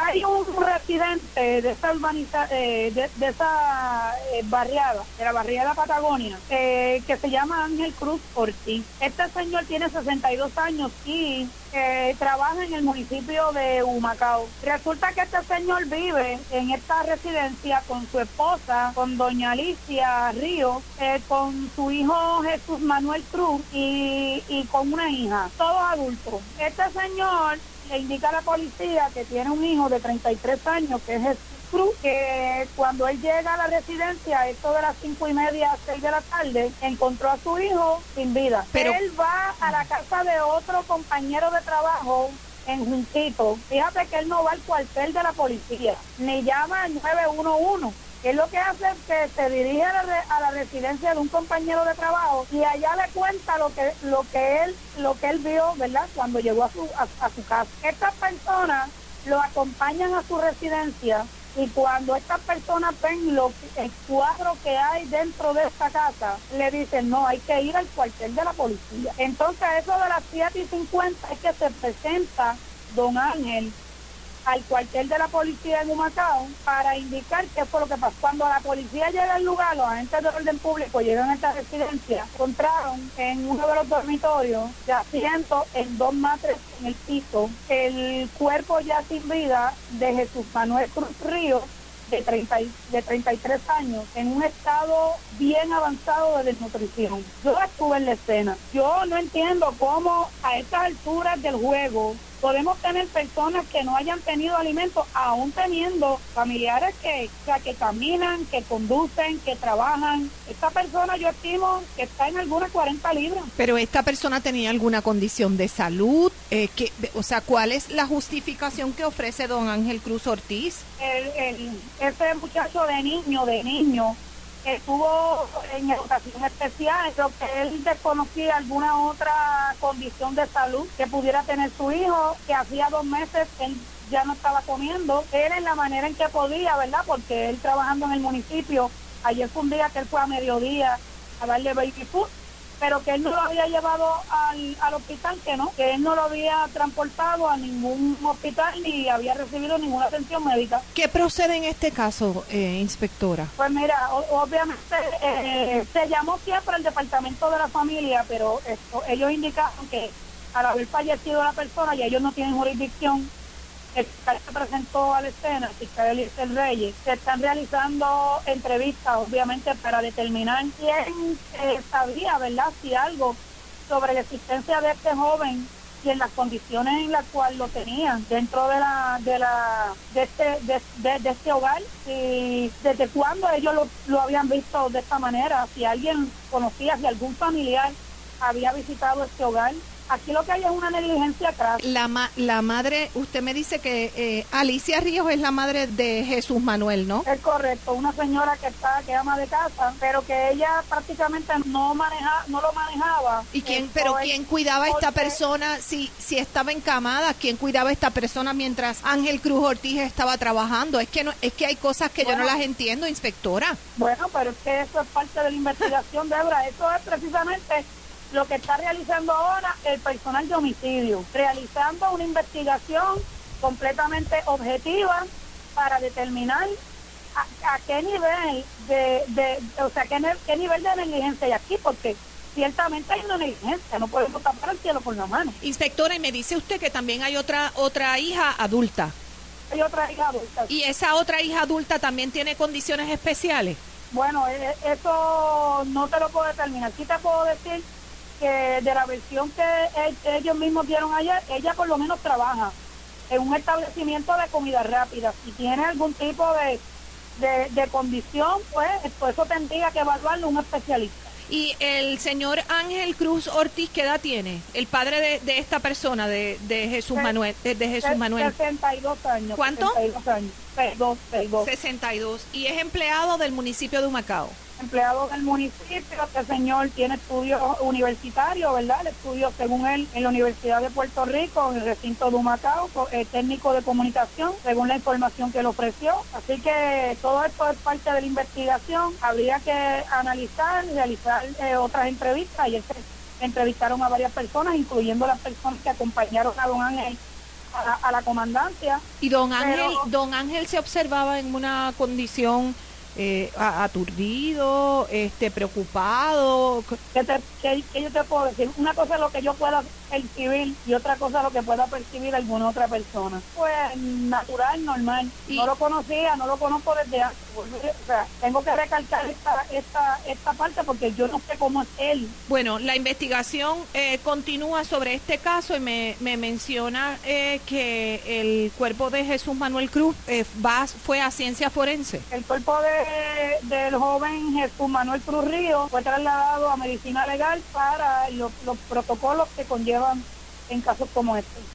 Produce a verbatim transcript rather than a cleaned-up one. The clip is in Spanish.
hay un residente de esa urbaniza, eh, de, de esa eh, barriada, de la barriada Patagonia, eh, que se llama Ángel Cruz Ortiz. Este señor tiene sesenta y dos años y eh, trabaja en el municipio de Humacao. Resulta que este señor vive en esta residencia con su esposa, con doña Alicia Ríos, eh, con su hijo Jesús Manuel Cruz y, y con una hija, todos adultos. Este señor le indica a la policía que tiene un hijo de treinta y tres años, que es Jesús Cruz, que cuando él llega a la residencia, esto de las cinco y media a seis de la tarde, encontró a su hijo sin vida. Pero él va a la casa de otro compañero de trabajo en Juncito. Fíjate que él no va al cuartel de la policía, ni llama al nueve uno uno. Él lo que hace es que se dirige a la, re, a la residencia de un compañero de trabajo y allá le cuenta lo que lo que él lo que él vio, ¿verdad? Cuando llegó a su a, a su casa. Estas personas lo acompañan a su residencia y cuando estas personas ven lo, el cuadro que hay dentro de esta casa, le dicen, no, hay que ir al cuartel de la policía. Entonces, a eso de las siete y cincuenta es que se presenta don Ángel al cuartel de la policía en Humacao para indicar qué fue lo que pasó. Cuando la policía llega al lugar, los agentes de orden público llegan a esta residencia, encontraron en uno de los dormitorios de asiento en dos matres en el piso el cuerpo ya sin vida de Jesús Manuel Cruz Ríos, de treinta, de treinta y tres años, en un estado bien avanzado de desnutrición. Yo estuve en la escena. Yo no entiendo cómo a estas alturas del juego podemos tener personas que no hayan tenido alimentos, aún teniendo familiares que, o sea, que caminan, que conducen, que trabajan. Esta persona yo estimo que está en algunas cuarenta libras. Pero esta persona tenía alguna condición de salud, eh, que, o sea, ¿cuál es la justificación que ofrece don Ángel Cruz Ortiz? El, el, ese muchacho de niño, de niño, estuvo en educación especial, creo que él desconocía alguna otra condición de salud que pudiera tener su hijo, que hacía dos meses él ya no estaba comiendo, él en la manera en que podía, ¿verdad? Porque él trabajando en el municipio, ayer fue un día que él fue a mediodía a darle baby food, pero que él no lo había llevado al, al hospital, que no, que él no lo había transportado a ningún hospital ni había recibido ninguna atención médica. ¿Qué procede en este caso, eh, inspectora? Pues mira, o, obviamente eh, se llamó siempre el departamento de la familia, pero esto, ellos indicaron que al haber fallecido la persona y ellos no tienen jurisdicción, el fiscal se presentó a la escena, el fiscal Eliezer Reyes. Se están realizando entrevistas, obviamente, para determinar quién eh, sabía, ¿verdad?, si algo sobre la existencia de este joven y en las condiciones en las cuales lo tenían dentro de la de la de este de, de, de este hogar, y desde cuándo ellos lo, lo habían visto de esta manera, si alguien conocía, si algún familiar había visitado este hogar. Aquí lo que hay es una negligencia clara. La, ma la madre, usted me dice que eh, Alicia Ríos es la madre de Jesús Manuel, ¿no? Es correcto, una señora que está, que ama de casa, pero que ella prácticamente no maneja, no lo manejaba. ¿Y quién, Esto pero es, quién cuidaba a esta porque, persona si, si estaba encamada? ¿Quién cuidaba a esta persona mientras Ángel Cruz Ortiz estaba trabajando? Es que no, es que hay cosas que bueno, yo no las entiendo, inspectora. Bueno, pero es que eso es parte de la investigación, Débora. Eso es precisamente lo que está realizando ahora el personal de homicidio, realizando una investigación completamente objetiva para determinar a, a qué nivel de, de, de o sea, qué, qué nivel de negligencia hay aquí, porque ciertamente hay una negligencia, no podemos tapar el cielo con la mano. Inspectora, y me dice usted que también hay otra otra hija adulta. Hay otra hija adulta. ¿Y esa otra hija adulta también tiene condiciones especiales? Bueno, eso no te lo puedo determinar. Sí te puedo decir que de la versión que ellos mismos dieron ayer, ella por lo menos trabaja en un establecimiento de comida rápida. Si tiene algún tipo de, de, de condición, pues, pues eso tendría que evaluarlo un especialista. ¿Y el señor Ángel Cruz Ortiz qué edad tiene? El padre de, de esta persona, de, de Jesús Manuel. De, de Jesús Manuel. sesenta y dos años. ¿Cuánto? sesenta y dos años. Perdón, perdón. sesenta y dos. ¿Y es empleado del municipio de Humacao? Empleado del municipio, este señor tiene estudios universitarios, ¿verdad? El estudio, según él, en la Universidad de Puerto Rico, en el recinto de Humacao, eh, técnico de comunicación, según la información que él ofreció. Así que todo esto es parte de la investigación. Habría que analizar, realizar eh, otras entrevistas. Ayer se entrevistaron a varias personas, incluyendo las personas que acompañaron a don Ángel a, la, a la comandancia. Y don Ángel, pero, don Ángel se observaba en una condición eh, aturdido, este, preocupado. ¿qué, te, qué, ¿Qué yo te puedo decir? Una cosa es lo que yo pueda percibir y otra cosa es lo que pueda percibir alguna otra persona. Pues natural, normal. Y, no lo conocía, no lo conozco desde antes. O sea, tengo que recalcar esta, esta, esta parte porque yo no sé cómo es él. Bueno, la investigación eh, continúa sobre este caso y me, me menciona eh, que el cuerpo de Jesús Manuel Cruz eh, va, fue a ciencia forense. El cuerpo de, del joven Jesús Manuel Cruz Río fue trasladado a medicina legal para los, los protocolos que conllevan en casos como este.